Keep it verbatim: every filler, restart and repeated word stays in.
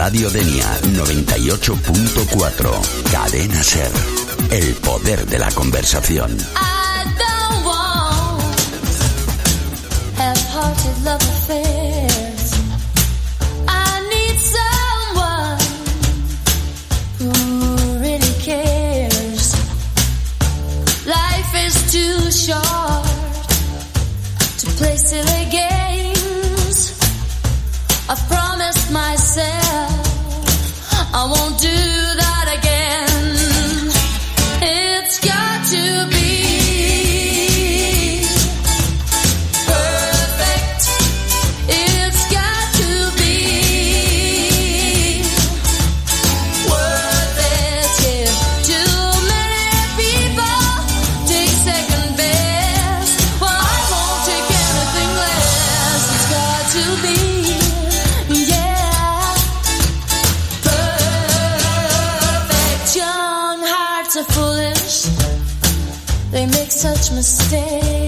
Radio Denia noventa y ocho punto cuatro. Cadena Ser. El poder de la conversación. I don't want half-hearted love affairs. I need someone who really cares. Life is too short to play silly games. I've promised myself I won't do that again. It's got to be perfect. It's got to be worth it. Yeah. Too many people take second best. Well, I won't take anything less. It's got to be, yeah, perfect. Young hearts are foolish. They make such mistakes.